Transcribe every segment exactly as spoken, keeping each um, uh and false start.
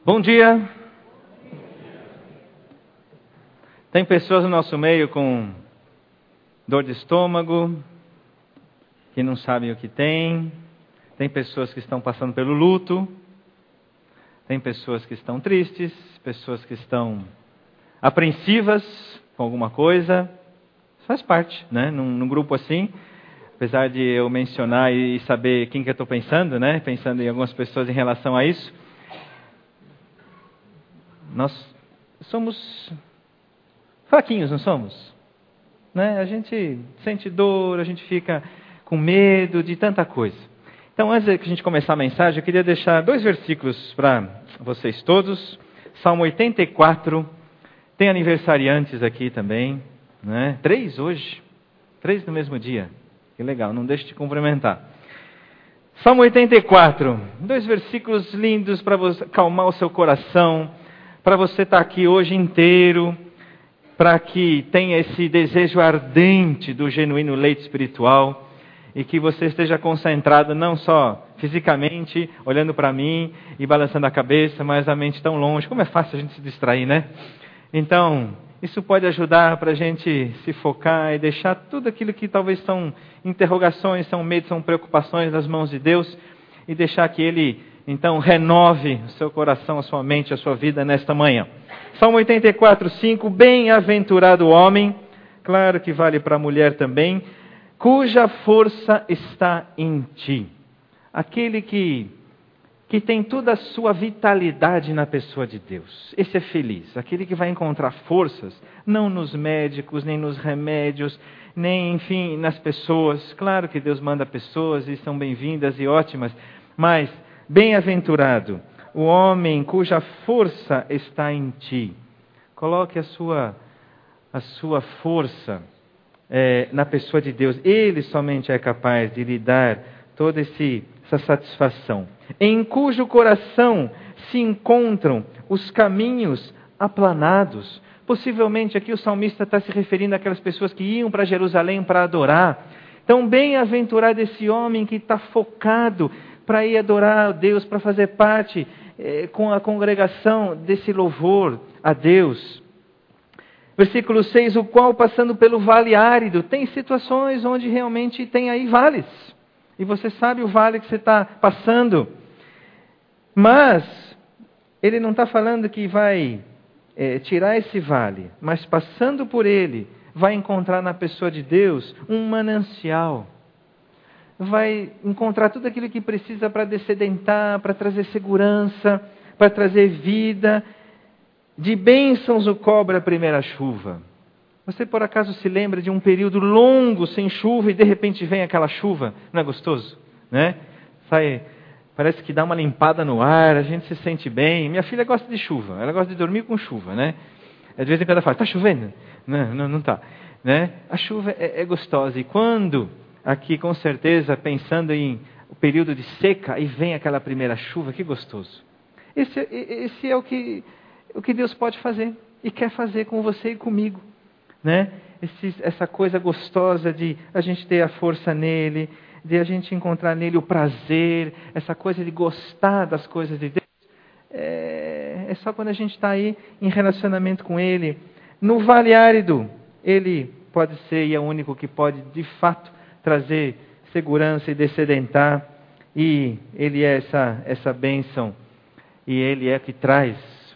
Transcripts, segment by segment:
Bom dia. Tem pessoas no nosso meio com dor de estômago, que não sabem o que tem. Tem pessoas que estão passando pelo luto. Tem pessoas que estão tristes, pessoas que estão apreensivas com alguma coisa. Faz parte, né? Num, num grupo assim, apesar de eu mencionar e saber quem que eu estou pensando, né? Pensando em algumas pessoas em relação a isso. Nós somos fraquinhos, não somos? Né? A gente sente dor, a gente fica com medo de tanta coisa. Então, antes de a gente começar a mensagem, eu queria deixar dois versículos para vocês todos. Salmo oitenta e quatro, tem aniversariantes aqui também, né? Três hoje, três no mesmo dia. Que legal, não deixe de cumprimentar. Salmo oitenta e quatro, dois versículos lindos para você acalmar o seu coração, para você estar aqui hoje inteiro, para que tenha esse desejo ardente do genuíno leite espiritual e que você esteja concentrado não só fisicamente, olhando para mim e balançando a cabeça, mas a mente tão longe. Como é fácil a gente se distrair, né? Então, isso pode ajudar para a gente se focar e deixar tudo aquilo que talvez são interrogações, são medos, são preocupações nas mãos de Deus e deixar que Ele, então, renove o seu coração, a sua mente, a sua vida nesta manhã. Salmo oitenta e quatro, cinco, bem-aventurado o homem, claro que vale para a mulher também, cuja força está em ti. Aquele que, que tem toda a sua vitalidade na pessoa de Deus. Esse é feliz. Aquele que vai encontrar forças, não nos médicos, nem nos remédios, nem, enfim, nas pessoas. Claro que Deus manda pessoas e são bem-vindas e ótimas, mas bem-aventurado o homem cuja força está em ti. Coloque a sua, a sua força é, na pessoa de Deus. Ele somente é capaz de lhe dar toda esse, essa satisfação. Em cujo coração se encontram os caminhos aplanados. Possivelmente aqui o salmista está se referindo àquelas pessoas que iam para Jerusalém para adorar. Então, bem-aventurado esse homem que está focado para ir adorar a Deus, para fazer parte eh, com a congregação desse louvor a Deus. Versículo seis, o qual passando pelo vale árido, tem situações onde realmente tem aí vales. E você sabe o vale que você está passando. Mas, ele não está falando que vai eh, tirar esse vale, mas passando por ele, vai encontrar na pessoa de Deus um manancial. Vai encontrar tudo aquilo que precisa para descedentar, para trazer segurança, para trazer vida. De bênçãos o cobre a primeira chuva. Você por acaso se lembra de um período longo sem chuva e de repente vem aquela chuva? Não é gostoso? Né? Sai, parece que dá uma limpada no ar, a gente se sente bem. Minha filha gosta de chuva, ela gosta de dormir com chuva, né? De vez em quando ela fala, está chovendo? Não, não, não está. Né? A chuva é, é gostosa e quando... Aqui, com certeza, pensando em o período de seca, e vem aquela primeira chuva, que gostoso. Esse, esse é o que, o que Deus pode fazer, e quer fazer com você e comigo. Né? Esse, essa coisa gostosa de a gente ter a força nele, de a gente encontrar nele o prazer, essa coisa de gostar das coisas de Deus, é, é só quando a gente está aí em relacionamento com ele. No vale árido, ele pode ser, e é o único que pode, de fato, trazer segurança e descedentar, e Ele é essa, essa bênção, e Ele é que traz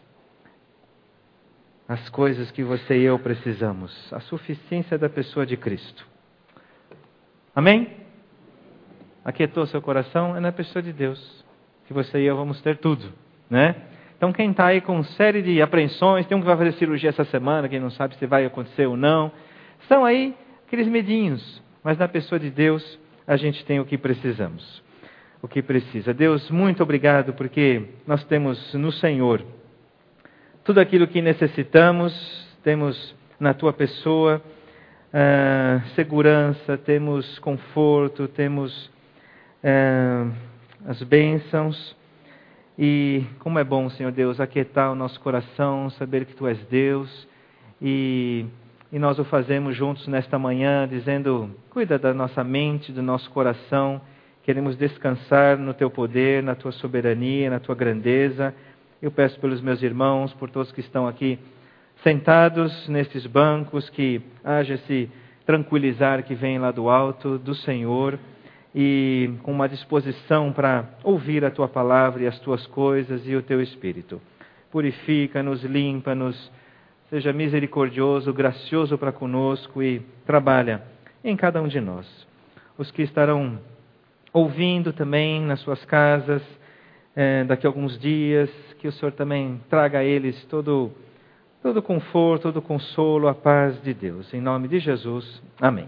as coisas que você e eu precisamos, a suficiência da pessoa de Cristo. Amém? Aquietou seu coração? É na pessoa de Deus que você e eu vamos ter tudo, né? Então quem está aí com série de apreensões, tem um que vai fazer cirurgia essa semana, quem não sabe se vai acontecer ou não, são aí aqueles medinhos. Mas na pessoa de Deus, a gente tem o que precisamos, o que precisa. Deus, muito obrigado, porque nós temos no Senhor tudo aquilo que necessitamos, temos na Tua pessoa ah, segurança, temos conforto, temos ah, as bênçãos. E como é bom, Senhor Deus, aquietar o nosso coração, saber que Tu és Deus e... E nós o fazemos juntos nesta manhã, dizendo, cuida da nossa mente, do nosso coração. Queremos descansar no Teu poder, na Tua soberania, na Tua grandeza. Eu peço pelos meus irmãos, por todos que estão aqui sentados nestes bancos, que haja esse tranquilizar que vem lá do alto do Senhor e com uma disposição para ouvir a Tua palavra e as Tuas coisas e o Teu Espírito. Purifica-nos, limpa-nos, seja misericordioso, gracioso para conosco e trabalha em cada um de nós. Os que estarão ouvindo também nas suas casas, eh, daqui a alguns dias, que o Senhor também traga a eles todo, todo conforto, todo consolo, a paz de Deus. Em nome de Jesus, amém.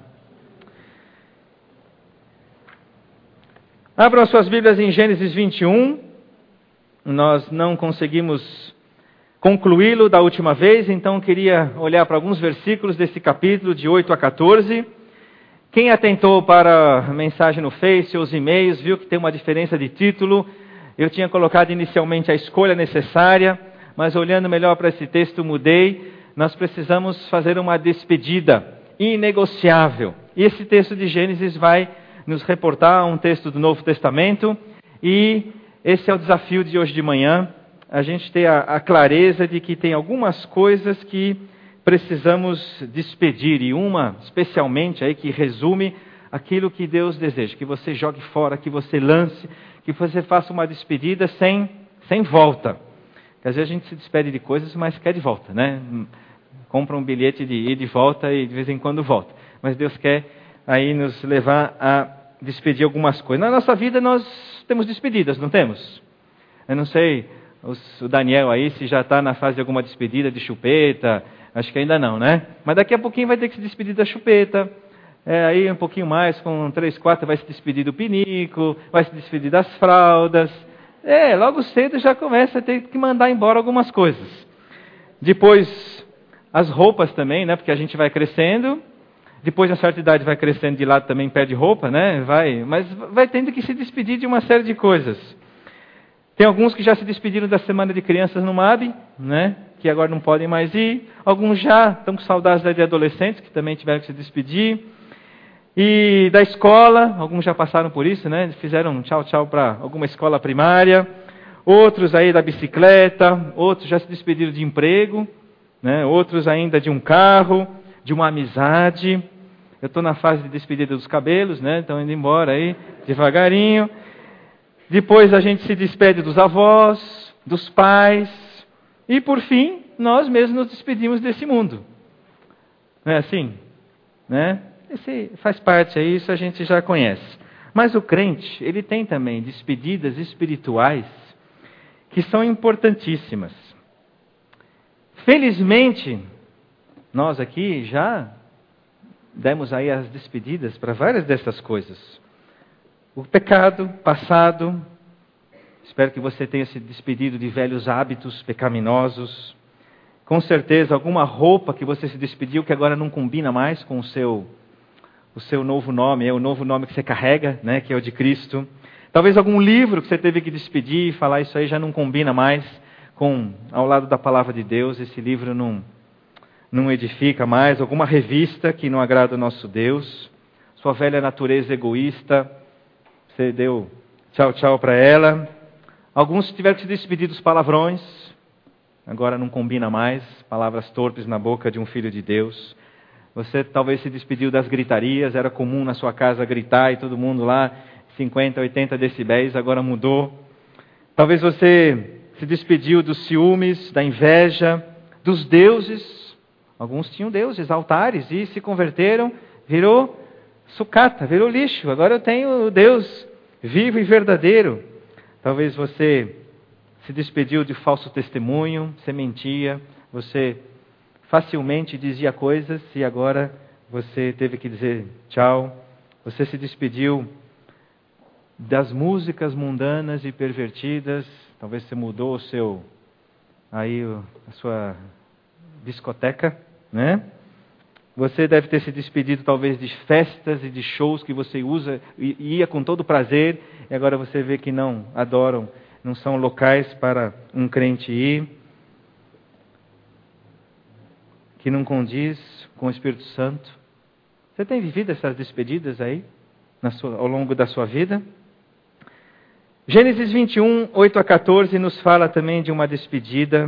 Abram as suas Bíblias em Gênesis vinte e um. Nós não conseguimos concluí-lo da última vez, então queria olhar para alguns versículos desse capítulo, de oito a quatorze. Quem atentou para a mensagem no Face ou os e-mails, viu que tem uma diferença de título. Eu tinha colocado inicialmente a escolha necessária, mas olhando melhor para esse texto mudei. Nós precisamos fazer uma despedida inegociável. E esse texto de Gênesis vai nos reportar um texto do Novo Testamento, e esse é o desafio de hoje de manhã, a gente ter a, a clareza de que tem algumas coisas que precisamos despedir, e uma especialmente aí que resume aquilo que Deus deseja, que você jogue fora, que você lance, que você faça uma despedida sem, sem volta. Porque às vezes a gente se despede de coisas, mas quer de volta, né? Compra um bilhete de ida e de volta e de vez em quando volta. Mas Deus quer aí nos levar a despedir algumas coisas. Na nossa vida nós temos despedidas, não temos? Eu não sei, os, o Daniel aí, se já está na fase de alguma despedida de chupeta, acho que ainda não, né? Mas daqui a pouquinho vai ter que se despedir da chupeta, é, aí um pouquinho mais, com três, quatro, vai se despedir do pinico, vai se despedir das fraldas. É, logo cedo já começa a ter que mandar embora algumas coisas. Depois, as roupas também, né? Porque a gente vai crescendo. Depois, na certa idade, vai crescendo de lado também, perde roupa, né? Vai, mas vai tendo que se despedir de uma série de coisas. Tem alguns que já se despediram da semana de crianças no M A B, né? Que agora não podem mais ir. Alguns já estão com saudades de adolescentes, que também tiveram que se despedir. E da escola, alguns já passaram por isso, né? Fizeram um tchau, tchau para alguma escola primária. Outros aí da bicicleta, outros já se despediram de emprego, né? Outros ainda de um carro, de uma amizade. Eu estou na fase de despedida dos cabelos, né? Estão indo embora aí, devagarinho. Depois a gente se despede dos avós, dos pais. E por fim, nós mesmos nos despedimos desse mundo. Não é assim? Né? Esse faz parte aí, isso a gente já conhece. Mas o crente, ele tem também despedidas espirituais que são importantíssimas. Felizmente, nós aqui já demos aí as despedidas para várias dessas coisas. O pecado passado, espero que você tenha se despedido de velhos hábitos pecaminosos. Com certeza, alguma roupa que você se despediu que agora não combina mais com o seu, o seu novo nome, é o novo nome que você carrega, né, que é o de Cristo. Talvez algum livro que você teve que despedir e falar isso aí já não combina mais com, ao lado da palavra de Deus, esse livro não, não edifica mais. Alguma revista que não agrada o nosso Deus. Sua velha natureza egoísta, você deu tchau, tchau para ela. Alguns tiveram que se despedir dos palavrões. Agora não combina mais. Palavras torpes na boca de um filho de Deus. Você talvez se despediu das gritarias. Era comum na sua casa gritar e todo mundo lá, cinquenta, oitenta decibéis. Agora mudou. Talvez você se despediu dos ciúmes, da inveja, dos deuses. Alguns tinham deuses, altares, e se converteram. Virou sucata, virou lixo. Agora eu tenho o Deus vivo e verdadeiro. Talvez você se despediu de falso testemunho, você mentia, você facilmente dizia coisas e agora você teve que dizer tchau. Você se despediu das músicas mundanas e pervertidas. Talvez você mudou o seu, aí a sua discoteca, né? Você deve ter se despedido talvez de festas e de shows que você usa e ia com todo prazer, e agora você vê que não adoram, não são locais para um crente ir, que não condiz com o Espírito Santo. Você tem vivido essas despedidas aí na sua, ao longo da sua vida? Gênesis vinte e um, oito a quatorze, nos fala também de uma despedida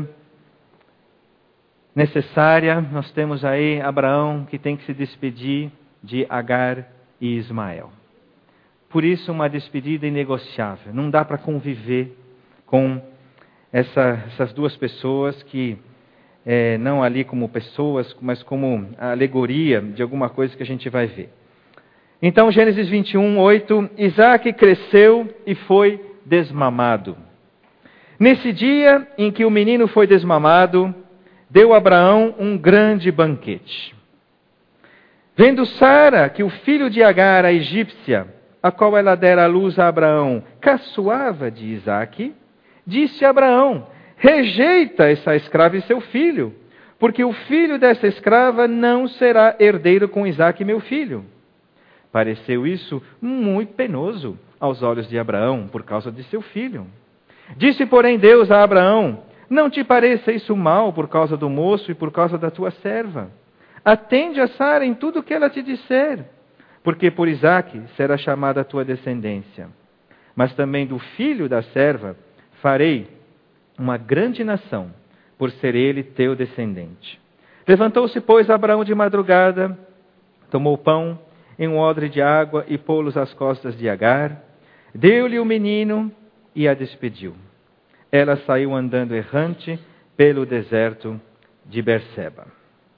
necessária. Nós temos aí Abraão que tem que se despedir de Agar e Ismael. Por isso, uma despedida inegociável. Não dá para conviver com essa, essas duas pessoas que, é, não ali como pessoas, mas como a alegoria de alguma coisa que a gente vai ver. Então, Gênesis vinte e um, oito, Isaac cresceu e foi desmamado. Nesse dia em que o menino foi desmamado, deu Abraão um grande banquete. Vendo Sara que o filho de Agar, a egípcia, a qual ela dera à luz a Abraão, caçoava de Isaque, disse a Abraão: rejeita essa escrava e seu filho, porque o filho dessa escrava não será herdeiro com Isaque, meu filho. Pareceu isso muito penoso aos olhos de Abraão, por causa de seu filho. Disse, porém, Deus a Abraão: não te pareça isso mal por causa do moço e por causa da tua serva. Atende a Sara em tudo o que ela te disser, porque por Isaque será chamada a tua descendência. Mas também do filho da serva farei uma grande nação, por ser ele teu descendente. Levantou-se, pois, Abraão de madrugada, tomou pão em um odre de água e pô-los às costas de Agar, deu-lhe o menino e a despediu. Ela saiu andando errante pelo deserto de Berseba.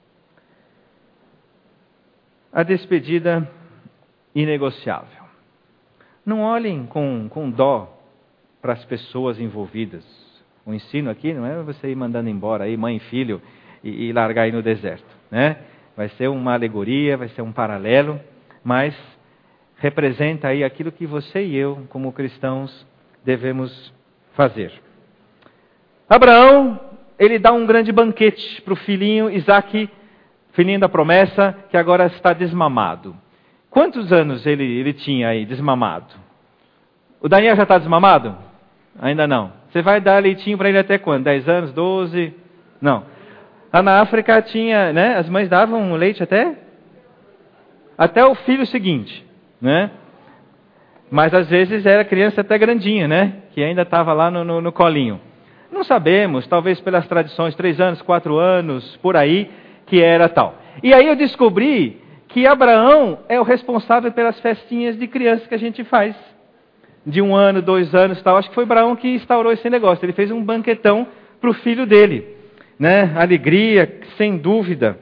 A despedida inegociável. Não olhem com, com dó para as pessoas envolvidas. O ensino aqui não é você ir mandando embora aí mãe e filho e, e largar aí no deserto, né? Vai ser uma alegoria, vai ser um paralelo, mas representa aí aquilo que você e eu, como cristãos, devemos fazer. Abraão, ele dá um grande banquete para o filhinho Isaque, filhinho da promessa, que agora está desmamado. Quantos anos ele, ele tinha aí desmamado? O Daniel já está desmamado? Ainda não. Você vai dar leitinho para ele até quando? dez anos? doze? Não. Lá na África tinha, né? As mães davam leite até? Até o filho seguinte, né? Mas às vezes era criança até grandinha, né? Que ainda estava lá no, no, no colinho. Não sabemos, talvez pelas tradições, três anos, quatro anos, por aí, que era tal. E aí eu descobri que Abraão é o responsável pelas festinhas de criança que a gente faz. De um ano, dois anos, tal. Acho que foi Abraão que instaurou esse negócio. Ele fez um banquetão para o filho dele, né? Alegria, sem dúvida.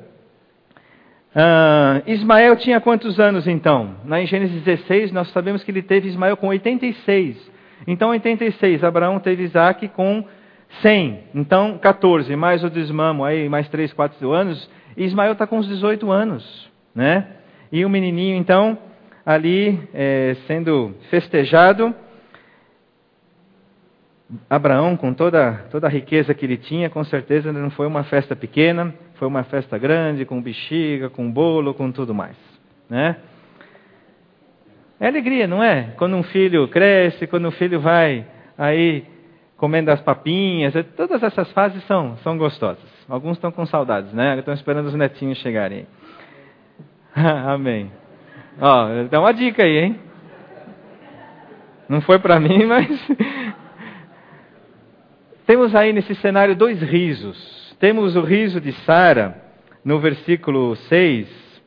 Ah, Ismael tinha quantos anos então? Lá em Gênesis dezesseis, nós sabemos que ele teve Ismael com oitenta e seis. Então, oitenta e seis, Abraão teve Isaque com cem. Então, quatorze, mais o desmamo, aí mais três, quatro anos. E Ismael está com uns dezoito anos, né? E o menininho, então, ali é, sendo festejado. Abraão, com toda, toda a riqueza que ele tinha, com certeza não foi uma festa pequena, foi uma festa grande, com bexiga, com bolo, com tudo mais, né? É alegria, não é? Quando um filho cresce, quando um filho vai aí comendo as papinhas, todas essas fases são, são gostosas. Alguns estão com saudades, né? Estão esperando os netinhos chegarem. Amém. Ó, dá uma dica aí, hein? Não foi para mim, mas... Temos aí nesse cenário dois risos. Temos o riso de Sara, no versículo seis,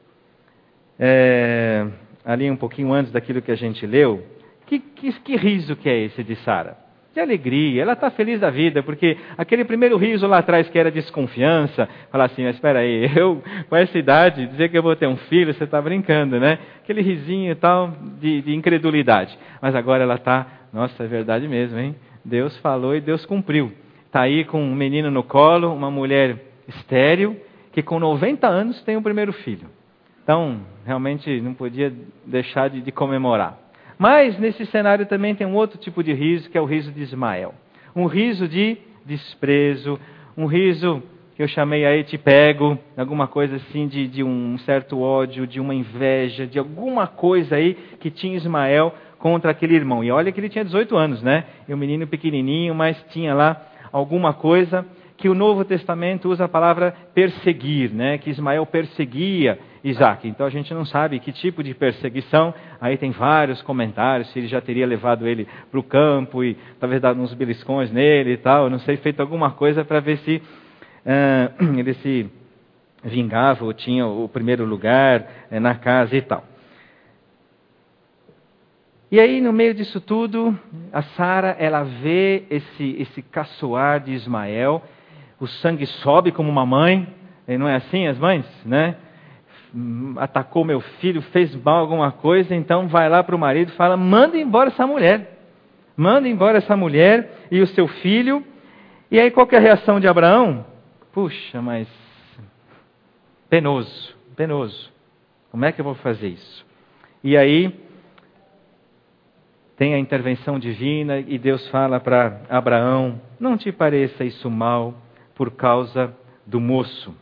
é, ali um pouquinho antes daquilo que a gente leu. Que, que, que riso que é esse de Sara? De alegria, ela está feliz da vida, porque aquele primeiro riso lá atrás que era desconfiança, falar assim, mas espera aí, eu com essa idade, dizer que eu vou ter um filho, você está brincando, né? Aquele risinho e tal de, de incredulidade. Mas agora ela está, nossa, é verdade mesmo, hein? Deus falou e Deus cumpriu. Está aí com um menino no colo, uma mulher estéril, que com noventa anos tem o primeiro filho. Então, realmente não podia deixar de, de comemorar. Mas nesse cenário também tem um outro tipo de riso, que é o riso de Ismael. Um riso de desprezo, um riso que eu chamei aí te pego, alguma coisa assim de, de um certo ódio, de uma inveja, de alguma coisa aí que tinha Ismael contra aquele irmão. E olha que ele tinha dezoito anos, né? E um menino pequenininho, mas tinha lá alguma coisa que o Novo Testamento usa a palavra perseguir, né? Que Ismael perseguia Isaac. Então a gente não sabe que tipo de perseguição. Aí tem vários comentários, se ele já teria levado ele para o campo e talvez dado uns beliscões nele e tal, não sei, feito alguma coisa para ver se uh, ele se vingava ou tinha o primeiro lugar uh, na casa e tal. E aí, no meio disso tudo, a Sara, ela vê esse, esse caçoar de Ismael, o sangue sobe como uma mãe, e não é assim as mães, né? Atacou meu filho, fez mal alguma coisa, então vai lá para o marido e fala, manda embora essa mulher, manda embora essa mulher e o seu filho. E aí qual que é a reação de Abraão? Puxa, mas penoso, penoso, como é que eu vou fazer isso? E aí tem a intervenção divina e Deus fala para Abraão, não te pareça isso mal por causa do moço.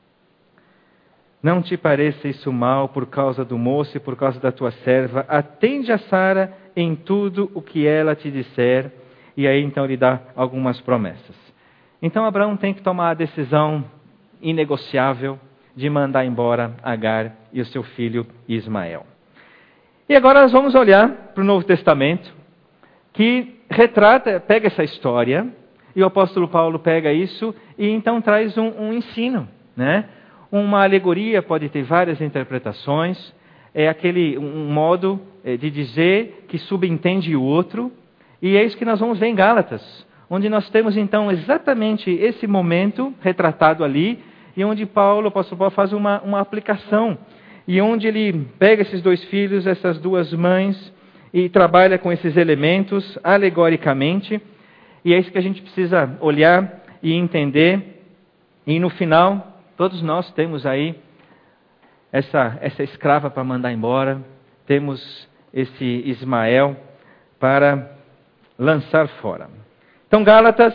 Não te pareça isso mal por causa do moço e por causa da tua serva. Atende a Sara em tudo o que ela te disser. E aí então ele dá algumas promessas. Então Abraão tem que tomar a decisão inegociável de mandar embora Agar e o seu filho Ismael. E agora nós vamos olhar para o Novo Testamento, que retrata, pega essa história, e o apóstolo Paulo pega isso e então traz um, um ensino, né? Uma alegoria pode ter várias interpretações, é aquele um modo de dizer que subentende o outro, e é isso que nós vamos ver em Gálatas, onde nós temos então exatamente esse momento retratado ali, e onde Paulo, o apóstolo Paulo faz uma, uma aplicação, e onde ele pega esses dois filhos, essas duas mães, e trabalha com esses elementos alegoricamente, e é isso que a gente precisa olhar e entender, e no final todos nós temos aí essa, essa escrava para mandar embora, temos esse Ismael para lançar fora. Então, Gálatas,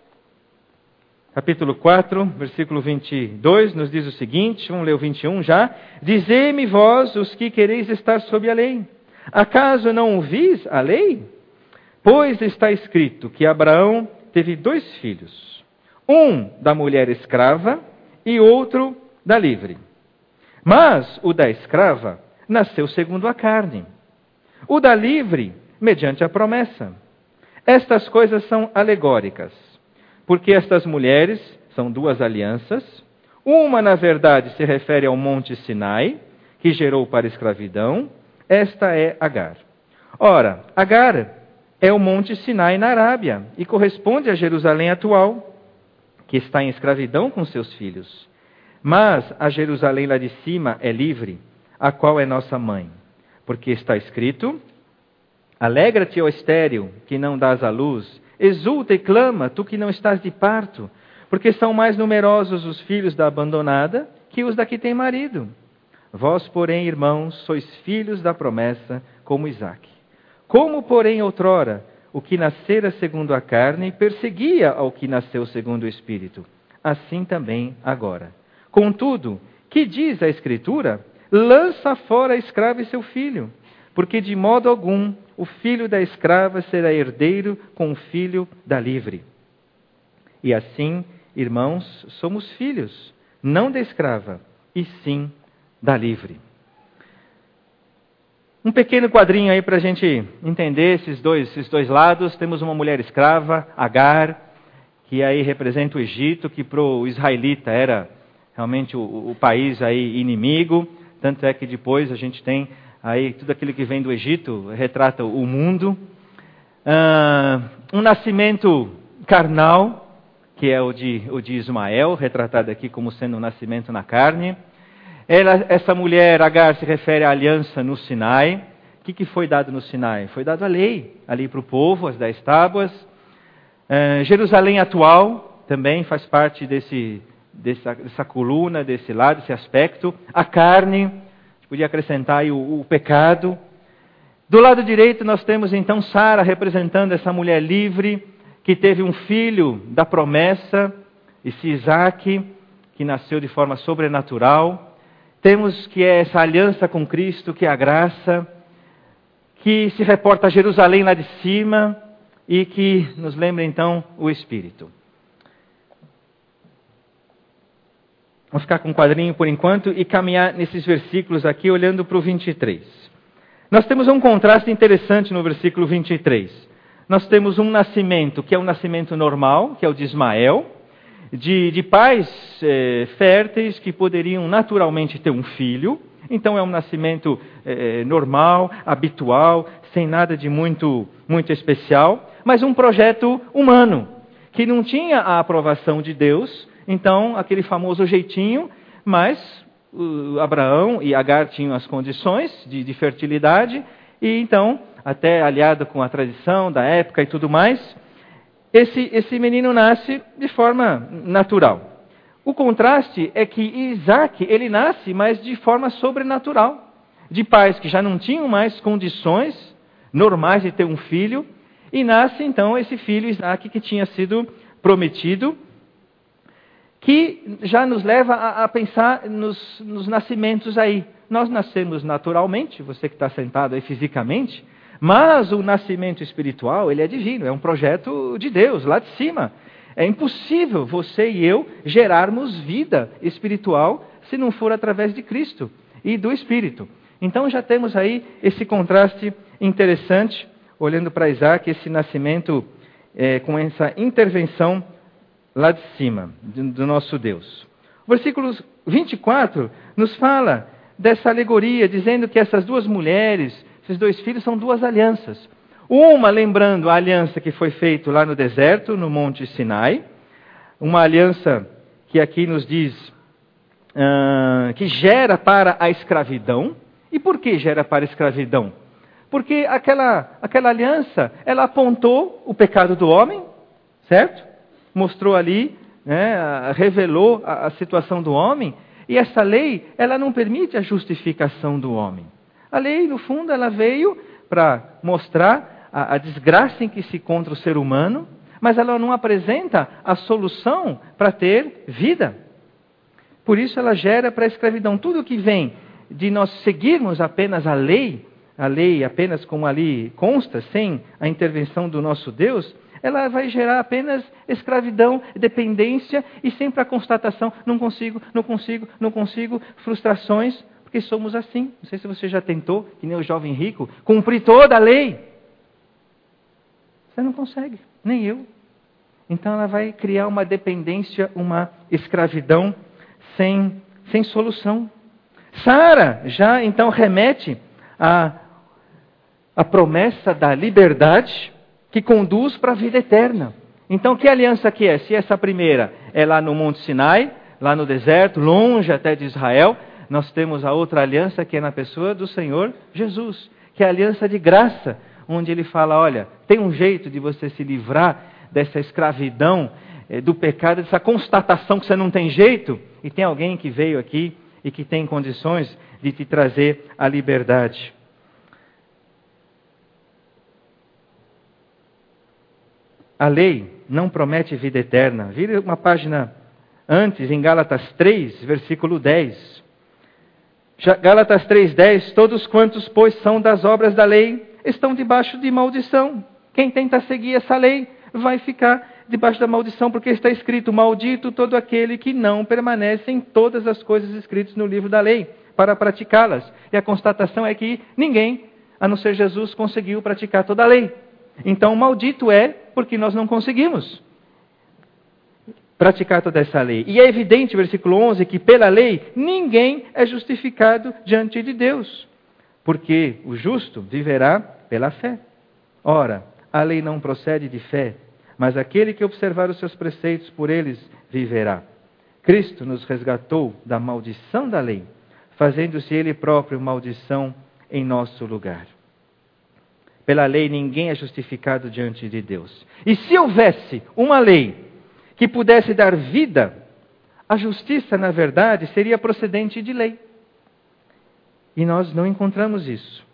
capítulo quatro, versículo vinte e dois, nos diz o seguinte, vamos ler o vinte e um já. Dizei-me vós, os que quereis estar sob a lei, acaso não ouvis a lei? Pois está escrito que Abraão teve dois filhos, um da mulher escrava, e outro da livre. Mas o da escrava nasceu segundo a carne, o da livre mediante a promessa. Estas coisas são alegóricas, porque estas mulheres são duas alianças, uma na verdade se refere ao monte Sinai, que gerou para a escravidão, esta é Agar. Ora, Agar é o monte Sinai na Arábia, e corresponde a Jerusalém atual, que está em escravidão com seus filhos. Mas a Jerusalém lá de cima é livre, a qual é nossa mãe. Porque está escrito, alegra-te, ó estéril, que não dás à luz, exulta e clama, tu que não estás de parto, porque são mais numerosos os filhos da abandonada que os da que tem marido. Vós, porém, irmãos, sois filhos da promessa, como Isaque. Como, porém, outrora, o que nascera segundo a carne perseguia ao que nasceu segundo o Espírito. Assim também agora. Contudo, que diz a Escritura? Lança fora a escrava e seu filho, porque de modo algum o filho da escrava será herdeiro com o filho da livre. E assim, irmãos, somos filhos, não da escrava, e sim da livre. Um pequeno quadrinho aí para a gente entender esses dois, esses dois lados. Temos uma mulher escrava, Agar, que aí representa o Egito, que para o israelita era realmente o, o país aí inimigo. Tanto é que depois a gente tem aí tudo aquilo que vem do Egito, retrata o mundo. Ah, um nascimento carnal, que é o de, o de Ismael, retratado aqui como sendo um nascimento na carne. Ela, essa mulher, Agar, se refere à aliança no Sinai. O que, que foi dado no Sinai? Foi dado a lei, ali para o povo, as dez tábuas. Uh, Jerusalém atual também faz parte desse, dessa, dessa coluna, desse lado, desse aspecto. A carne, a gente podia acrescentar aí o, o pecado. Do lado direito nós temos então Sara representando essa mulher livre, que teve um filho da promessa, esse Isaque, que nasceu de forma sobrenatural. Temos que é essa aliança com Cristo, que é a graça, que se reporta a Jerusalém lá de cima e que nos lembra então o Espírito. Vamos ficar com um quadrinho por enquanto e caminhar nesses versículos aqui, olhando para o vinte e três. Nós temos um contraste interessante no versículo vinte e três. Nós temos um nascimento que é um nascimento normal, que é o de Ismael, de, de pais eh, férteis que poderiam naturalmente ter um filho. Então é um nascimento eh, normal, habitual, sem nada de muito, muito especial, mas um projeto humano, que não tinha a aprovação de Deus. Então, aquele famoso jeitinho, mas uh, Abraão e Agar tinham as condições de, de fertilidade, e então, até aliado com a tradição da época e tudo mais, esse, esse menino nasce de forma natural. O contraste é que Isaac, ele nasce, mas de forma sobrenatural, de pais que já não tinham mais condições normais de ter um filho, e nasce então esse filho Isaac que tinha sido prometido, que já nos leva a, a pensar nos, nos nascimentos aí. Nós nascemos naturalmente, você que está sentado aí fisicamente, mas o nascimento espiritual, ele é divino, é um projeto de Deus, lá de cima. É impossível você e eu gerarmos vida espiritual se não for através de Cristo e do Espírito. Então já temos aí esse contraste interessante, olhando para Isaac, esse nascimento é, com essa intervenção lá de cima, do nosso Deus. O versículo vinte e quatro nos fala dessa alegoria, dizendo que essas duas mulheres, esses dois filhos, são duas alianças. Uma, lembrando a aliança que foi feita lá no deserto, no Monte Sinai. Uma aliança que aqui nos diz uh, que gera para a escravidão. E por que gera para a escravidão? Porque aquela, aquela aliança, ela apontou o pecado do homem, certo? Mostrou ali, né, revelou a, a situação do homem, e essa lei, ela não permite a justificação do homem. A lei, no fundo, ela veio para mostrar a, a desgraça em que se encontra o ser humano, mas ela não apresenta a solução para ter vida. Por isso ela gera para a escravidão. Tudo que vem de nós seguirmos apenas a lei, a lei apenas como ali consta, sem a intervenção do nosso Deus, ela vai gerar apenas escravidão, dependência e sempre a constatação, não consigo, não consigo, não consigo, frustrações, porque somos assim. Não sei se você já tentou, que nem o jovem rico, cumprir toda a lei. Você não consegue, nem eu. Então ela vai criar uma dependência, uma escravidão sem, sem solução. Sara já então remete à, à promessa da liberdade, que conduz para a vida eterna. Então, que aliança que é? Se essa primeira é lá no Monte Sinai, lá no deserto, longe até de Israel, nós temos a outra aliança que é na pessoa do Senhor Jesus, que é a aliança de graça, onde ele fala, olha, tem um jeito de você se livrar dessa escravidão, eh, do pecado, dessa constatação que você não tem jeito, e tem alguém que veio aqui e que tem condições de te trazer a liberdade. A lei não promete vida eterna. Vire uma página antes, em Gálatas três, versículo dez. Gálatas três, dez. Todos quantos, pois, são das obras da lei, estão debaixo de maldição. Quem tenta seguir essa lei vai ficar debaixo da maldição, porque está escrito, maldito todo aquele que não permanece em todas as coisas escritas no livro da lei, para praticá-las. E a constatação é que ninguém, a não ser Jesus, conseguiu praticar toda a lei. Então, maldito é porque nós não conseguimos praticar toda essa lei. E é evidente, versículo onze, que pela lei ninguém é justificado diante de Deus, porque o justo viverá pela fé. Ora, a lei não procede de fé, mas aquele que observar os seus preceitos por eles viverá. Cristo nos resgatou da maldição da lei, fazendo-se Ele próprio maldição em nosso lugar. Pela lei ninguém é justificado diante de Deus. E se houvesse uma lei que pudesse dar vida, a justiça, na verdade, seria procedente de lei. E nós não encontramos isso.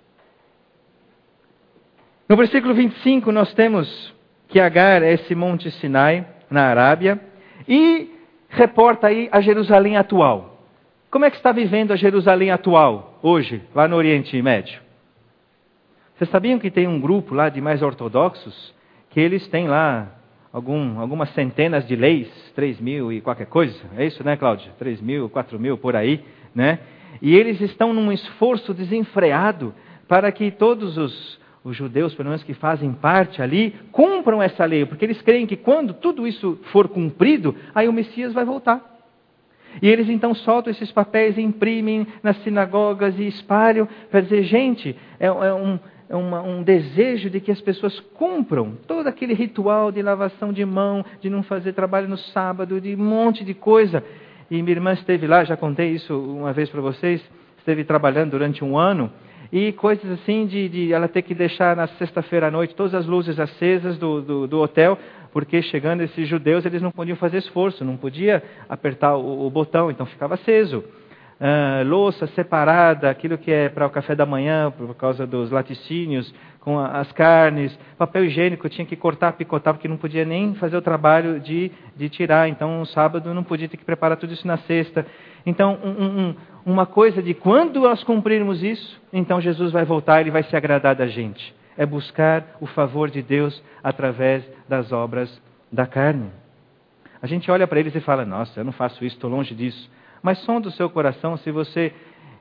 No versículo vinte e cinco nós temos que Agar é esse Monte Sinai, na Arábia, e reporta aí a Jerusalém atual. Como é que está vivendo a Jerusalém atual, hoje, lá no Oriente Médio? Vocês sabiam que tem um grupo lá de mais ortodoxos, que eles têm lá algum, algumas centenas de leis, três mil e qualquer coisa, é isso, né, Cláudia? três mil, quatro mil, por aí, né? E eles estão num esforço desenfreado para que todos os, os judeus, pelo menos que fazem parte ali, cumpram essa lei, porque eles creem que quando tudo isso for cumprido, aí o Messias vai voltar. E eles então soltam esses papéis e imprimem nas sinagogas e espalham para dizer, gente, é, é, um, é uma, um desejo de que as pessoas cumpram todo aquele ritual de lavação de mão, de não fazer trabalho no sábado, de um monte de coisa. E minha irmã esteve lá, já contei isso uma vez para vocês, esteve trabalhando durante um ano, e coisas assim de, de ela ter que deixar na sexta-feira à noite todas as luzes acesas do, do, do hotel, porque chegando esses judeus, eles não podiam fazer esforço, não podia apertar o, o botão, então ficava aceso. Ah, louça separada, aquilo que é para o café da manhã, por causa dos laticínios, com a, as carnes, papel higiênico, tinha que cortar, picotar, porque não podia nem fazer o trabalho de, de tirar, então no sábado não podia ter que preparar tudo isso na sexta. Então, um, um, uma coisa de quando nós cumprirmos isso, então Jesus vai voltar, Ele vai se agradar da gente. É buscar o favor de Deus através das obras da carne. A gente olha para eles e fala, nossa, eu não faço isso, estou longe disso. Mas som do seu coração, se você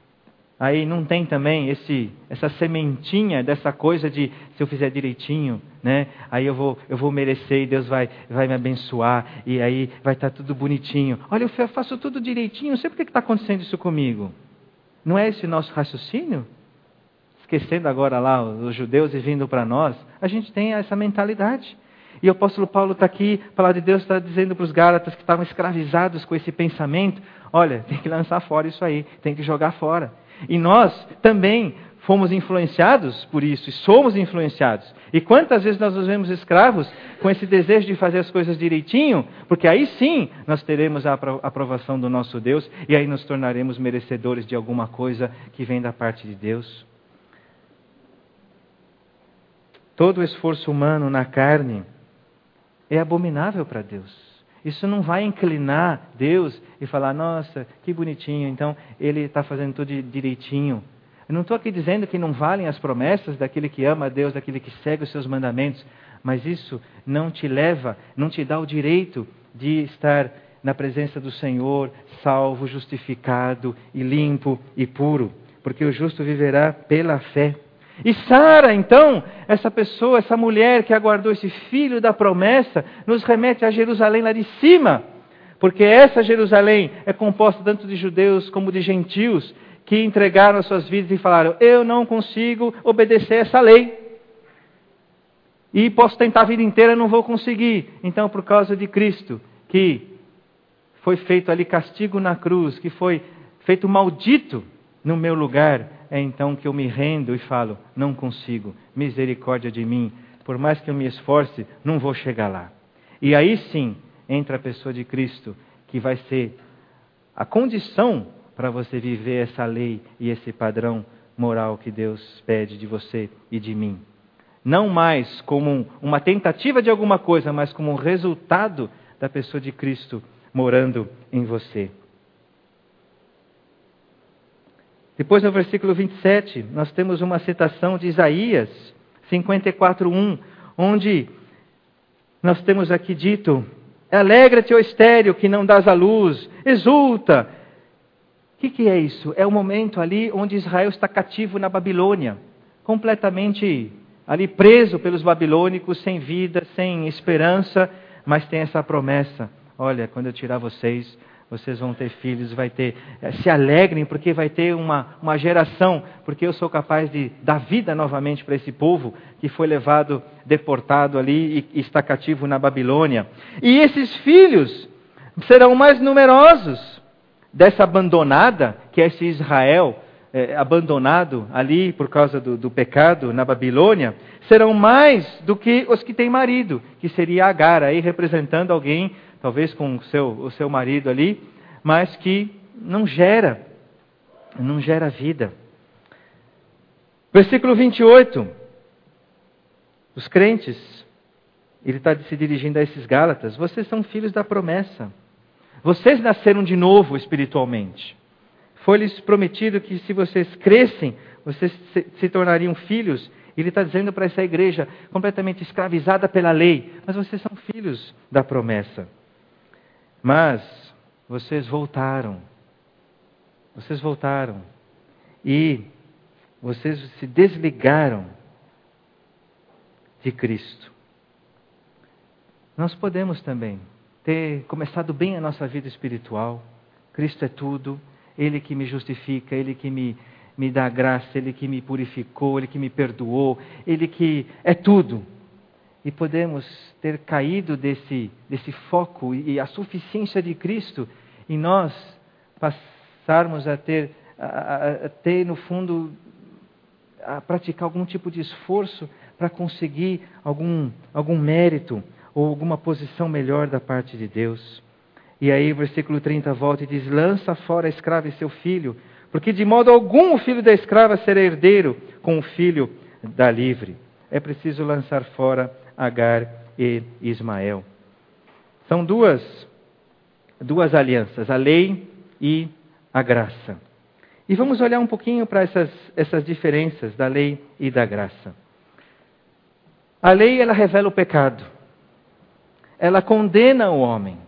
aí não tem também esse, essa sementinha dessa coisa de, se eu fizer direitinho, né, aí eu vou, eu vou merecer e Deus vai, vai me abençoar, e aí vai estar tudo bonitinho. Olha, eu faço tudo direitinho, não sei por que está acontecendo isso comigo. Não é esse o nosso raciocínio? Esquecendo agora lá os judeus e vindo para nós, a gente tem essa mentalidade. E o apóstolo Paulo está aqui, a palavra de Deus está dizendo para os Gálatas que estavam escravizados com esse pensamento, olha, tem que lançar fora isso aí, tem que jogar fora. E nós também fomos influenciados por isso, e somos influenciados. E quantas vezes nós nos vemos escravos com esse desejo de fazer as coisas direitinho, porque aí sim nós teremos a aprovação do nosso Deus, e aí nos tornaremos merecedores de alguma coisa que vem da parte de Deus. Todo o esforço humano na carne é abominável para Deus. Isso não vai inclinar Deus e falar, nossa, que bonitinho, então Ele está fazendo tudo direitinho. Eu não estou aqui dizendo que não valem as promessas daquele que ama a Deus, daquele que segue os seus mandamentos, mas isso não te leva, não te dá o direito de estar na presença do Senhor, salvo, justificado e limpo e puro, porque o justo viverá pela fé. E Sara, então, essa pessoa, essa mulher que aguardou esse filho da promessa, nos remete a Jerusalém lá de cima. Porque essa Jerusalém é composta tanto de judeus como de gentios, que entregaram as suas vidas e falaram, eu não consigo obedecer essa lei. E posso tentar a vida inteira, não vou conseguir. Então, por causa de Cristo, que foi feito ali castigo na cruz, que foi feito maldito no meu lugar, é então que eu me rendo e falo, não consigo, misericórdia de mim, por mais que eu me esforce, não vou chegar lá. E aí sim, entra a pessoa de Cristo, que vai ser a condição para você viver essa lei e esse padrão moral que Deus pede de você e de mim. Não mais como uma tentativa de alguma coisa, mas como um resultado da pessoa de Cristo morando em você. Depois, no versículo vinte e sete, nós temos uma citação de Isaías cinquenta e quatro, um, onde nós temos aqui dito, alegra-te, ó estéril, que não dás à luz, exulta. O que, que é isso? É o momento ali onde Israel está cativo na Babilônia, completamente ali preso pelos babilônicos, sem vida, sem esperança, mas tem essa promessa, olha, quando eu tirar vocês, vocês vão ter filhos, vai ter, se alegrem, porque vai ter uma, uma geração, porque eu sou capaz de dar vida novamente para esse povo que foi levado, deportado ali e, e está cativo na Babilônia. E esses filhos serão mais numerosos dessa abandonada, que é esse Israel é, abandonado ali por causa do, do pecado na Babilônia, serão mais do que os que têm marido, que seria Agar, aí representando alguém talvez com o seu, o seu marido ali, mas que não gera, não gera vida. Versículo vinte e oito, os crentes, ele está se dirigindo a esses Gálatas, vocês são filhos da promessa, vocês nasceram de novo espiritualmente, foi-lhes prometido que se vocês crescem, vocês se, se tornariam filhos Ele está dizendo para essa igreja completamente escravizada pela lei, mas vocês são filhos da promessa. Mas vocês voltaram. Vocês voltaram. E vocês se desligaram de Cristo. Nós podemos também ter começado bem a nossa vida espiritual. Cristo é tudo. Ele que me justifica, Ele que me, me dá graça, Ele que me purificou, Ele que me perdoou, Ele que é tudo. E podemos ter caído desse, desse foco e a suficiência de Cristo em nós passarmos a ter, a, a ter no fundo, a praticar algum tipo de esforço para conseguir algum, algum mérito ou alguma posição melhor da parte de Deus. E aí o versículo trinta volta e diz, lança fora a escrava e seu filho, porque de modo algum o filho da escrava será herdeiro com o filho da livre. É preciso lançar fora Agar e Ismael. São duas, duas alianças, a lei e a graça. E vamos olhar um pouquinho para essas, essas diferenças da lei e da graça. A lei, ela revela o pecado. Ela condena o homem.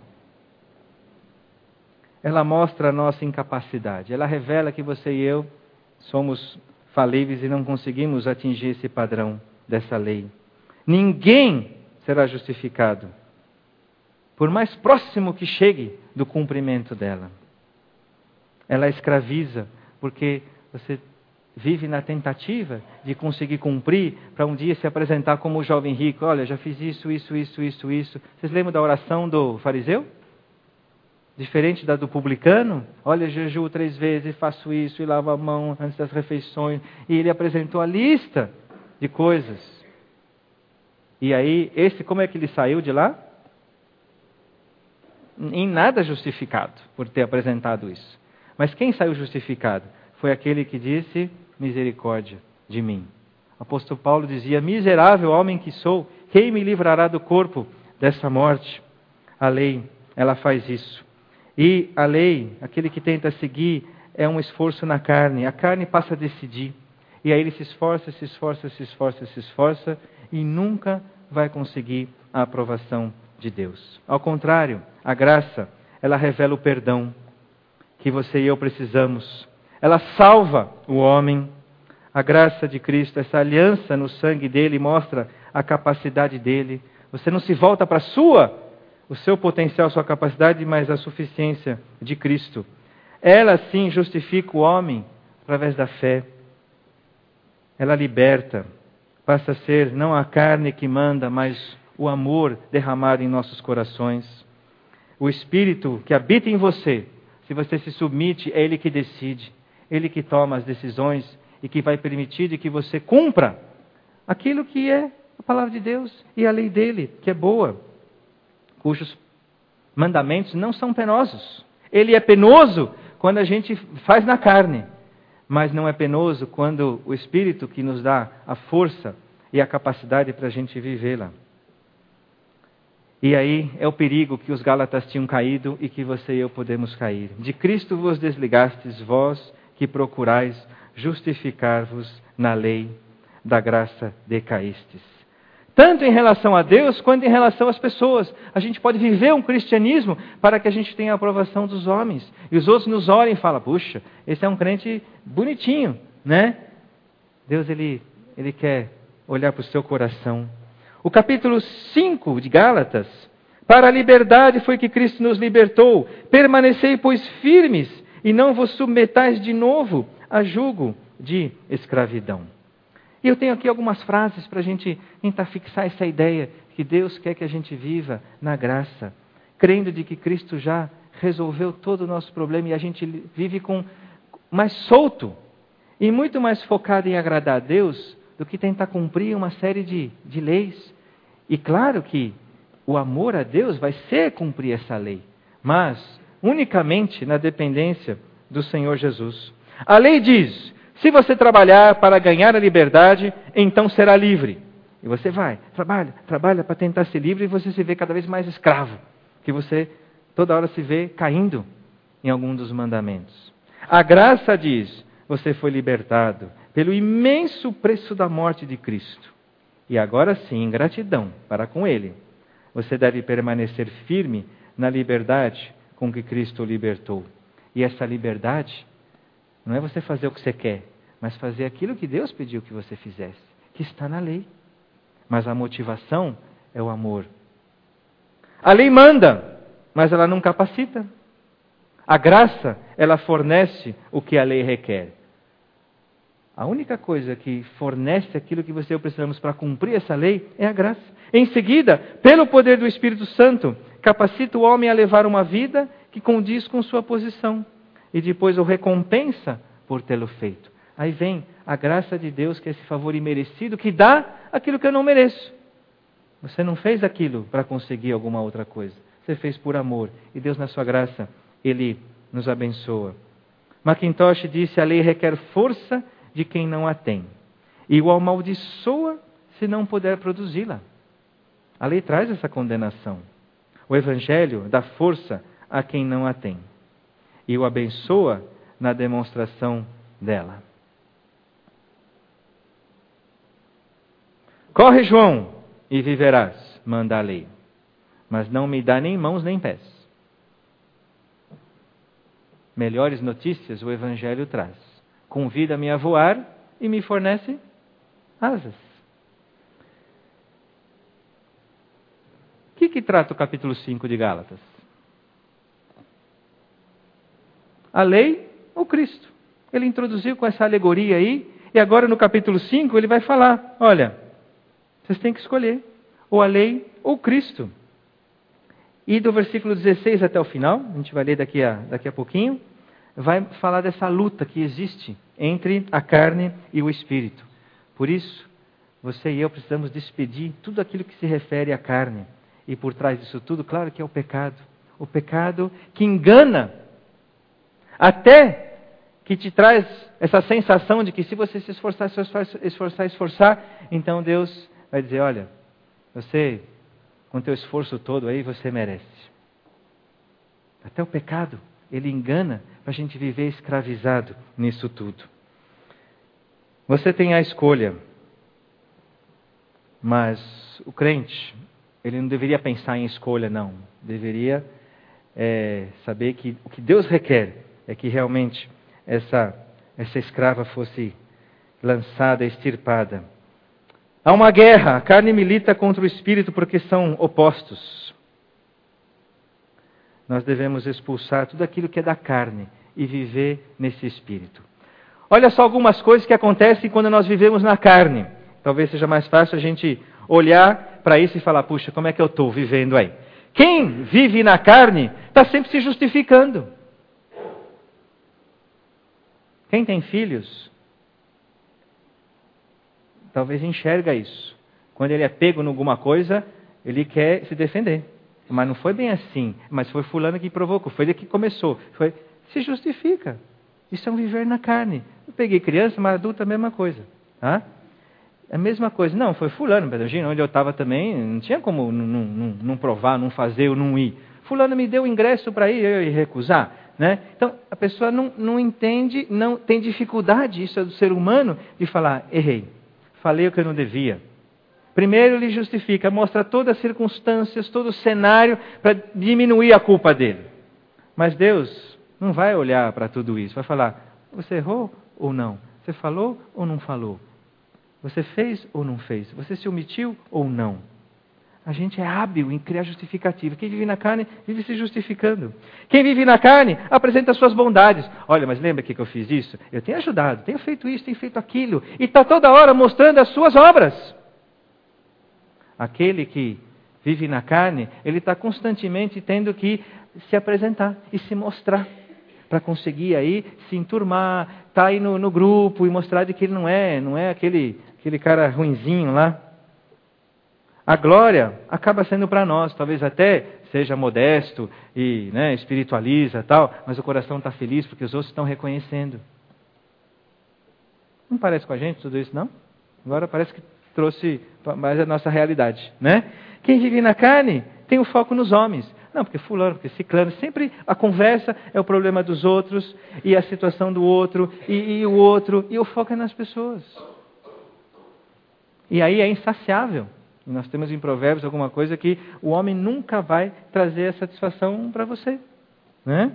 Ela mostra a nossa incapacidade. Ela revela que você e eu somos falíveis e não conseguimos atingir esse padrão dessa lei. Ninguém será justificado, por mais próximo que chegue do cumprimento dela. Ela escraviza, porque você vive na tentativa de conseguir cumprir, para um dia se apresentar como o jovem rico. Olha, já fiz isso, isso, isso, isso, isso. Vocês lembram da oração do fariseu? Diferente da do publicano, olha, jejuo três vezes, faço isso, e lavo a mão antes das refeições. E ele apresentou a lista de coisas. E aí, esse, como é que ele saiu de lá? Em nada justificado por ter apresentado isso. Mas quem saiu justificado? Foi aquele que disse, misericórdia de mim. O apóstolo Paulo dizia, miserável homem que sou, quem me livrará do corpo dessa morte? A lei, ela faz isso. E a lei, aquele que tenta seguir, é um esforço na carne. A carne passa a decidir. E aí ele se esforça, se esforça, se esforça, se esforça e nunca vai conseguir a aprovação de Deus. Ao contrário, a graça, ela revela o perdão que você e eu precisamos. Ela salva o homem. A graça de Cristo, essa aliança no sangue dele mostra a capacidade dele. Você não se volta para a sua o seu potencial, a sua capacidade, mas a suficiência de Cristo. Ela sim justifica o homem através da fé. Ela liberta, passa a ser não a carne que manda, mas o amor derramado em nossos corações. O Espírito que habita em você, se você se submete, é Ele que decide, Ele que toma as decisões e que vai permitir que você cumpra aquilo que é a palavra de Deus e a lei dele, que é boa, cujos mandamentos não são penosos. Ele é penoso quando a gente faz na carne, mas não é penoso quando o Espírito que nos dá a força e a capacidade para a gente vivê-la. E aí é o perigo que os Gálatas tinham caído e que você e eu podemos cair. De Cristo vos desligastes, vós que procurais justificar-vos na lei, da graça decaístes. Tanto em relação a Deus, quanto em relação às pessoas. A gente pode viver um cristianismo para que a gente tenha a aprovação dos homens. E os outros nos olhem e falam, puxa, esse é um crente bonitinho, né? Deus, ele, ele quer olhar para o seu coração. O capítulo cinco de Gálatas, para a liberdade foi que Cristo nos libertou. Permanecei, pois, firmes, e não vos submetais de novo a jugo de escravidão. E eu tenho aqui algumas frases para a gente tentar fixar essa ideia que Deus quer que a gente viva na graça, crendo de que Cristo já resolveu todo o nosso problema e a gente vive com mais solto e muito mais focado em agradar a Deus do que tentar cumprir uma série de, de leis. E claro que o amor a Deus vai ser cumprir essa lei, mas unicamente na dependência do Senhor Jesus. A lei diz, se você trabalhar para ganhar a liberdade, então será livre. E você vai, trabalha, trabalha para tentar ser livre e você se vê cada vez mais escravo, que você toda hora se vê caindo em algum dos mandamentos. A graça diz, você foi libertado, pelo imenso preço da morte de Cristo. E agora sim, em gratidão para com Ele, você deve permanecer firme na liberdade com que Cristo o libertou. E essa liberdade não é você fazer o que você quer, mas fazer aquilo que Deus pediu que você fizesse, que está na lei. Mas a motivação é o amor. A lei manda, mas ela não capacita. A graça, ela fornece o que a lei requer. A única coisa que fornece aquilo que você e eu precisamos para cumprir essa lei é a graça. Em seguida, pelo poder do Espírito Santo, capacita o homem a levar uma vida que condiz com sua posição. E depois o recompensa por tê-lo feito. Aí vem a graça de Deus, que é esse favor imerecido, que dá aquilo que eu não mereço. Você não fez aquilo para conseguir alguma outra coisa. Você fez por amor. E Deus, na sua graça, Ele nos abençoa. Macintosh disse, a lei requer força de quem não a tem. E o amaldiçoa se não puder produzi-la. A lei traz essa condenação. O Evangelho dá força a quem não a tem. E o abençoa na demonstração dela. Corre, João, e viverás, manda a lei. Mas não me dá nem mãos nem pés. Melhores notícias o Evangelho traz. Convida-me a voar e me fornece asas. O que, que trata o capítulo cinco de Gálatas? A lei ou Cristo? Ele introduziu com essa alegoria aí, e agora no capítulo cinco ele vai falar, olha, vocês têm que escolher, ou a lei ou Cristo. E do versículo dezesseis até o final, a gente vai ler daqui a, daqui a pouquinho, vai falar dessa luta que existe entre a carne e o Espírito. Por isso, você e eu precisamos despedir tudo aquilo que se refere à carne. E por trás disso tudo, claro que é o pecado. O pecado que engana, até que te traz essa sensação de que se você se esforçar, se esforçar, esforçar, esforçar, então Deus vai dizer, olha, você, com teu esforço todo aí, você merece. Até o pecado, ele engana para a gente viver escravizado nisso tudo. Você tem a escolha, mas o crente, ele não deveria pensar em escolha, não. Deveria é, saber que o que Deus requer é que realmente essa, essa escrava fosse lançada, extirpada. Há uma guerra, a carne milita contra o espírito porque são opostos. Nós devemos expulsar tudo aquilo que é da carne e viver nesse espírito. Olha só algumas coisas que acontecem quando nós vivemos na carne. Talvez seja mais fácil a gente olhar para isso e falar, puxa, como é que eu estou vivendo aí? Quem vive na carne está sempre se justificando. Quem tem filhos, talvez enxerga isso. Quando ele é pego em alguma coisa, ele quer se defender. Mas não foi bem assim. Mas foi fulano que provocou, foi ele que começou. Foi, se justifica. Isso é um viver na carne. Eu peguei criança, mas adulto é a mesma coisa. Tá? É a mesma coisa. Não, foi fulano, imagina, onde eu estava também, não tinha como não, não, não provar, não fazer ou não ir. Fulano me deu o ingresso para ir, eu ia recusar. Né? Então, a pessoa não, não entende, não tem dificuldade, isso é do ser humano, de falar, errei, falei o que eu não devia. Primeiro ele justifica, mostra todas as circunstâncias, todo o cenário para diminuir a culpa dele. Mas Deus não vai olhar para tudo isso, vai falar, você errou ou não? Você falou ou não falou? Você fez ou não fez? Você se omitiu ou não? A gente é hábil em criar justificativa. Quem vive na carne, vive se justificando. Quem vive na carne, apresenta as suas bondades. Olha, mas lembra que eu fiz isso? Eu tenho ajudado, tenho feito isso, tenho feito aquilo. E está toda hora mostrando as suas obras. Aquele que vive na carne, ele está constantemente tendo que se apresentar e se mostrar. Para conseguir aí se enturmar, estar tá aí no, no grupo e mostrar de que ele não é, não é aquele, aquele cara ruinzinho lá. A glória acaba sendo para nós, talvez até seja modesto e né, espiritualiza tal, mas o coração está feliz porque os outros estão reconhecendo. Não parece com a gente tudo isso, não? Agora parece que trouxe mais a nossa realidade, né? Quem vive na carne tem o foco nos homens. Não, porque fulano, porque ciclano. Sempre a conversa é o problema dos outros, e a situação do outro, e, e o outro, e o foco é nas pessoas. E aí é insaciável. E nós temos em Provérbios alguma coisa que o homem nunca vai trazer a satisfação para você. Né?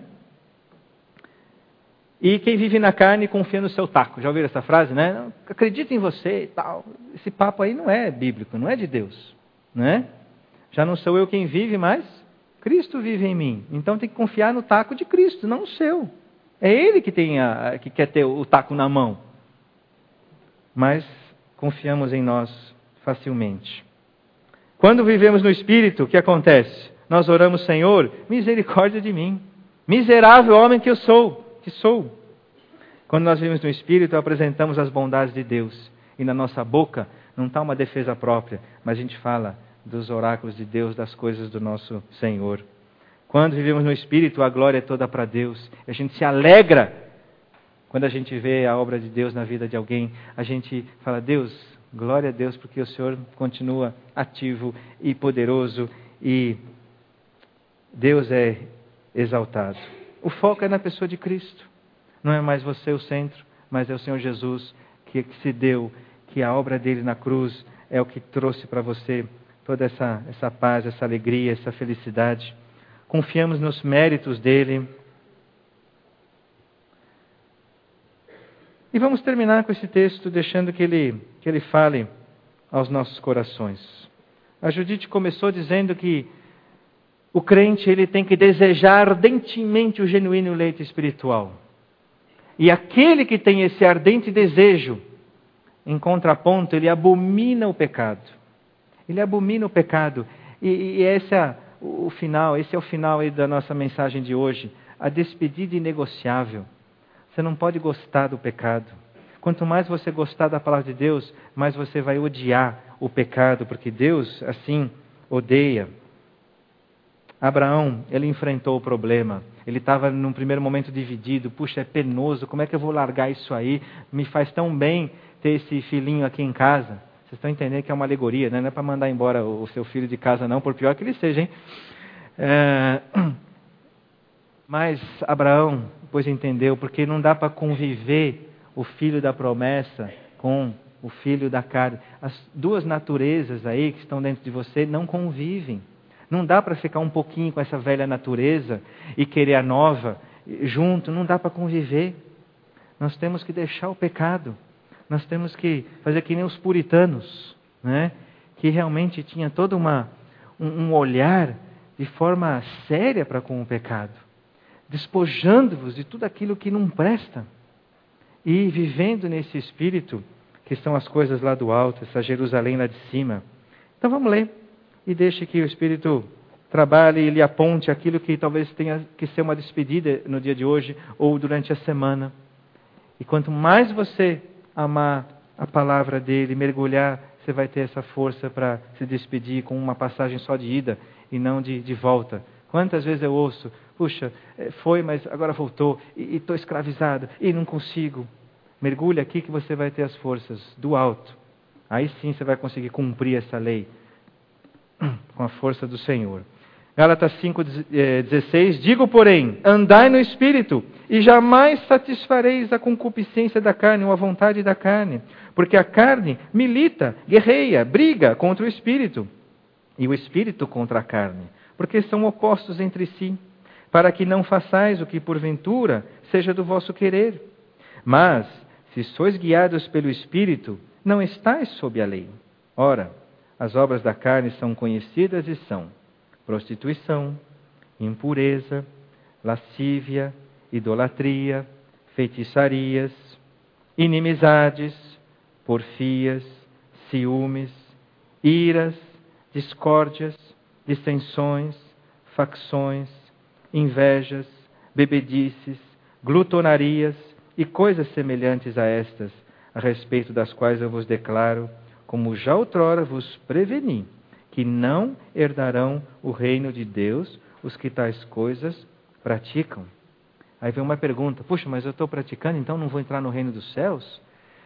E quem vive na carne confia no seu taco. Já ouviram essa frase, né? Acredita em você e tal. Esse papo aí não é bíblico, não é de Deus. Né? Já não sou eu quem vive, mas Cristo vive em mim. Então tem que confiar no taco de Cristo, não no seu. É Ele que, tem a, que quer ter o taco na mão. Mas confiamos em nós facilmente. Quando vivemos no Espírito, o que acontece? Nós oramos, Senhor, misericórdia de mim. Miserável homem que eu sou, que sou. Quando nós vivemos no Espírito, apresentamos as bondades de Deus. E na nossa boca não está uma defesa própria, mas a gente fala dos oráculos de Deus, das coisas do nosso Senhor. Quando vivemos no Espírito, a glória é toda para Deus. A gente se alegra quando a gente vê a obra de Deus na vida de alguém. A gente fala, Deus, glória a Deus, porque o Senhor continua ativo e poderoso e Deus é exaltado. O foco é na pessoa de Cristo. Não é mais você o centro, mas é o Senhor Jesus que, que se deu, que a obra dele na cruz é o que trouxe para você toda essa, essa paz, essa alegria, essa felicidade. Confiamos nos méritos dele. E vamos terminar com esse texto, deixando que ele, que ele fale aos nossos corações. A Judite começou dizendo que o crente ele tem que desejar ardentemente o genuíno leite espiritual. E aquele que tem esse ardente desejo, em contraponto, ele abomina o pecado. Ele abomina o pecado. E, e esse é o final, esse é o final aí da nossa mensagem de hoje. A despedida inegociável. Você não pode gostar do pecado. Quanto mais você gostar da palavra de Deus, mais você vai odiar o pecado, porque Deus, assim, odeia. Abraão, ele enfrentou o problema. Ele estava num primeiro momento dividido. Puxa, é penoso, como é que eu vou largar isso aí? Me faz tão bem ter esse filhinho aqui em casa. Vocês estão entendendo que é uma alegoria, né? Não é para mandar embora o seu filho de casa não, por pior que ele seja, hein? É... Mas Abraão depois entendeu, porque não dá para conviver o filho da promessa com o filho da carne. As duas naturezas aí que estão dentro de você não convivem. Não dá para ficar um pouquinho com essa velha natureza e querer a nova junto, não dá para conviver. Nós temos que deixar o pecado. Nós temos que fazer que nem os puritanos, né? Que realmente tinha todo uma, um, um olhar de forma séria para com o pecado. Despojando-vos de tudo aquilo que não presta. E vivendo nesse espírito, que são as coisas lá do alto, essa Jerusalém lá de cima. Então vamos ler. E deixe que o Espírito trabalhe e lhe aponte aquilo que talvez tenha que ser uma despedida no dia de hoje ou durante a semana. E quanto mais você amar a palavra dele, mergulhar, você vai ter essa força para se despedir com uma passagem só de ida e não de, de volta. Quantas vezes eu ouço, puxa, foi, mas agora voltou, e estou escravizado, e não consigo. Mergulhe aqui que você vai ter as forças do alto. Aí sim você vai conseguir cumprir essa lei com a força do Senhor. Gálatas cinco, dezesseis, digo, porém, andai no Espírito, e jamais satisfareis a concupiscência da carne ou a vontade da carne, porque a carne milita, guerreia, briga contra o Espírito, e o Espírito contra a carne, porque são opostos entre si, para que não façais o que porventura seja do vosso querer. Mas, se sois guiados pelo Espírito, não estáis sob a lei. Ora, as obras da carne são conhecidas e são prostituição, impureza, lascívia, idolatria, feitiçarias, inimizades, porfias, ciúmes, iras, discórdias, dissensões, facções, invejas, bebedices, glutonarias e coisas semelhantes a estas, a respeito das quais eu vos declaro, como já outrora vos preveni, que não herdarão o reino de Deus os que tais coisas praticam. Aí vem uma pergunta, puxa, mas eu estou praticando, então não vou entrar no reino dos céus?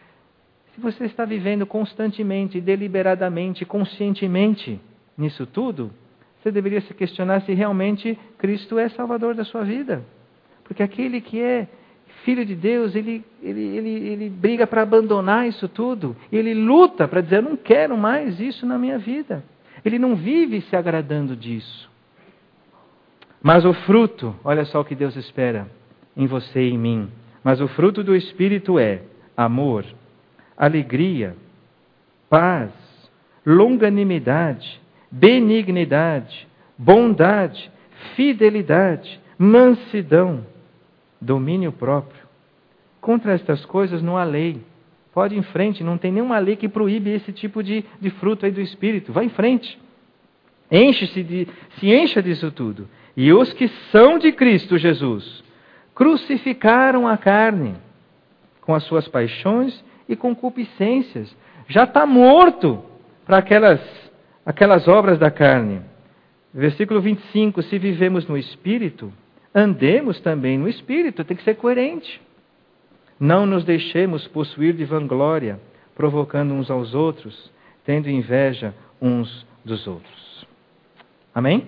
Se você está vivendo constantemente, deliberadamente, conscientemente nisso tudo, você deveria se questionar se realmente Cristo é Salvador da sua vida. Porque aquele que é Filho de Deus, ele, ele, ele, ele briga para abandonar isso tudo. Ele luta para dizer, eu não quero mais isso na minha vida. Ele não vive se agradando disso. Mas o fruto, olha só o que Deus espera em você e em mim. Mas o fruto do Espírito é amor, alegria, paz, longanimidade, benignidade, bondade, fidelidade, mansidão, domínio próprio. Contra estas coisas não há lei. Pode ir em frente, não tem nenhuma lei que proíbe esse tipo de, de fruto aí do Espírito. Vai em frente. Enche-se de, se encha disso tudo. E os que são de Cristo Jesus crucificaram a carne com as suas paixões e concupiscências. Já está morto para aquelas, aquelas obras da carne. Versículo vinte e cinco, se vivemos no Espírito, andemos também no Espírito, tem que ser coerente. Não nos deixemos possuir de vanglória, provocando uns aos outros, tendo inveja uns dos outros. Amém?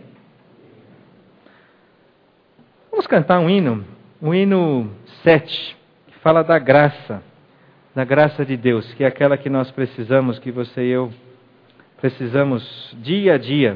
Vamos cantar um hino, o hino sete, que fala da graça, da graça de Deus, que é aquela que nós precisamos, que você e eu precisamos dia a dia.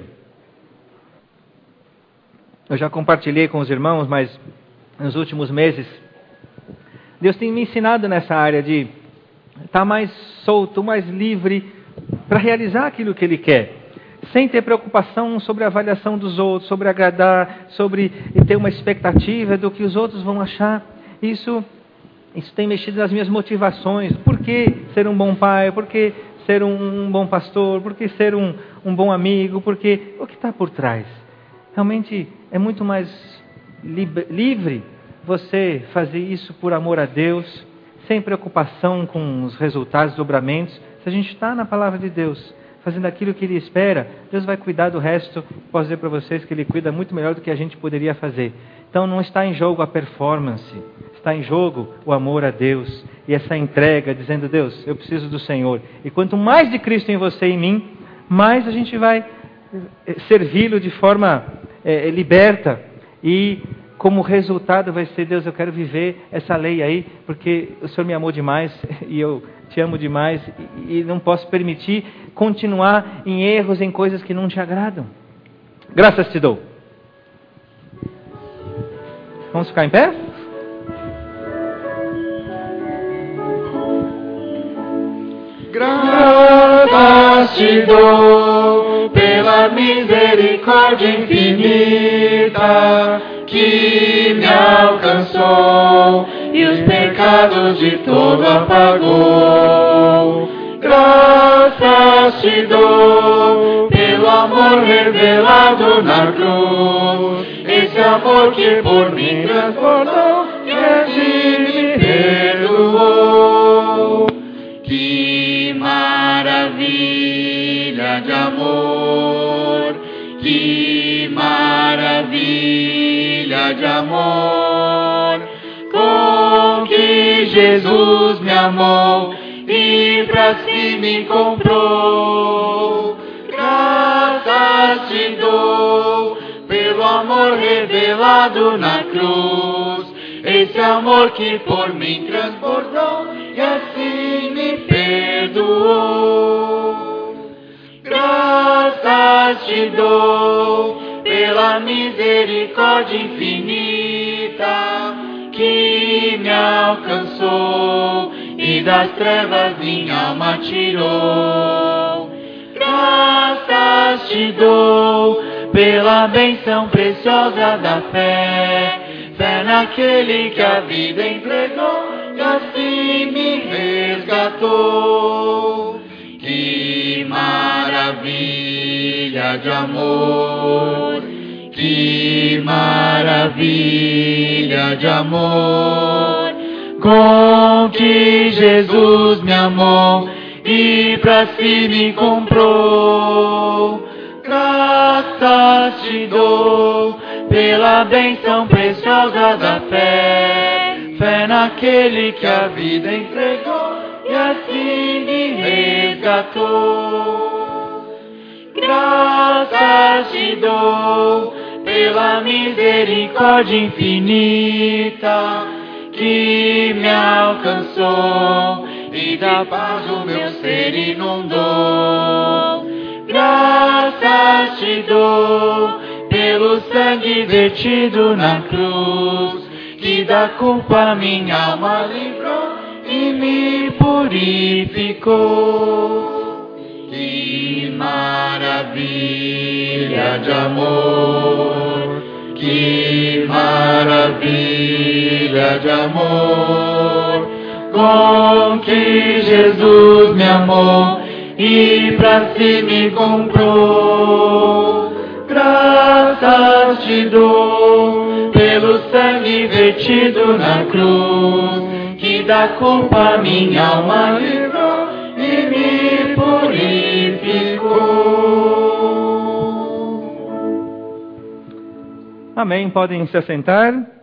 Eu já compartilhei com os irmãos, mas nos últimos meses, Deus tem me ensinado nessa área de estar mais solto, mais livre, para realizar aquilo que Ele quer. Sem ter preocupação sobre a avaliação dos outros, sobre agradar, sobre ter uma expectativa do que os outros vão achar. Isso, isso tem mexido nas minhas motivações. Por que ser um bom pai? Por que ser um, um bom pastor? Por que ser um, um bom amigo? Porque o que está por trás? Realmente é muito mais livre você fazer isso por amor a Deus, sem preocupação com os resultados, dobramentos. Se a gente está na palavra de Deus, fazendo aquilo que Ele espera, Deus vai cuidar do resto. Posso dizer para vocês que Ele cuida muito melhor do que a gente poderia fazer. Então não está em jogo a performance, está em jogo o amor a Deus e essa entrega, dizendo, Deus, eu preciso do Senhor. E quanto mais de Cristo em você e em mim, mais a gente vai servi-lo de forma é, liberta. E como resultado vai ser, Deus, eu quero viver essa lei aí, porque o Senhor me amou demais e eu te amo demais e não posso permitir continuar em erros, em coisas que não te agradam. Graças te dou. Vamos ficar em pé? Graças te dou pela misericórdia infinita que me alcançou e os pecados de todo apagou. Graças te dou pelo amor revelado na cruz, esse amor que por mim transformou e assim me perdoou. Que maravilha de amor, que maravilha de amor, com que Jesus me amou e pra si me comprou. Graças te dou pelo amor revelado na cruz, esse amor que por mim transbordou e assim me perdoou. Graças te dou pela misericórdia infinita que me alcançou e das trevas minha alma tirou. Graças te dou pela bênção preciosa da fé, fé naquele que a vida entregou e assim me resgatou. Que maravilha de amor, que maravilha de amor, com que Jesus me amou e pra si me comprou. Graças te dou pela bênção preciosa da fé, fé naquele que a vida entregou e assim me resgatou. Graças te dou pela misericórdia infinita que me alcançou e da paz o meu ser inundou. Graças te dou pelo sangue vertido na cruz, que da culpa minha alma livrou e me purificou. Que maravilha de amor, que maravilha de amor, com que Jesus me amou e pra si me comprou. Graças te dou pelo sangue vertido na cruz, que da culpa minha alma livrou e me purificou. Amém. Podem se assentar.